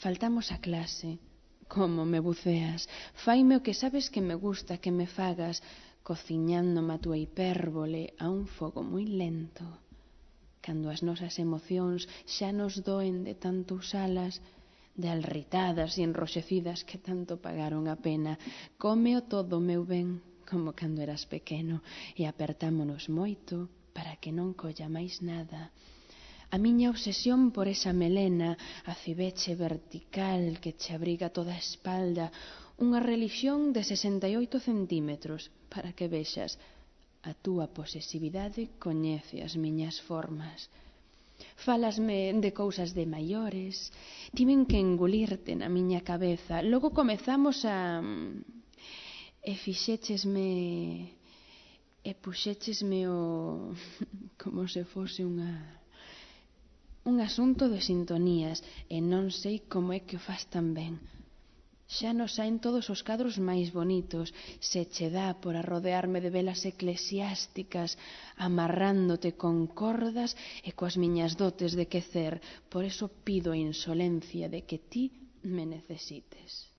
Faltamos a clase. Como me buceas? Faime o que sabes que me gusta que me fagas, cociñándome a túa hipérbole a un fogo moi lento. Cando as nosas emocións xa nos doen de tanto usalas, de alritadas e enroxecidas que tanto pagaron a pena, cómeo todo, meu ben, como cando eras pequeno, e apertámonos moito para que non colla máis nada. A miña obsesión por esa melena, a cibeche vertical que che abriga toda a espalda, unha relixión de 68 centímetros, para que vexas, a túa posesividade coñece as miñas formas. Falasme de cousas de maiores, tiven que engulirte na miña cabeza, logo comezamos a... e fixéchesme... e puxéchesme o... como se fose un asunto de sintonías, e non sei como é que o faz tan ben. Xa nos saen todos os cadros máis bonitos, se che dá por arrodearme de velas eclesiásticas, amarrándote con cordas e coas miñas dotes de quecer. Por eso pido a insolencia de que ti me necesites.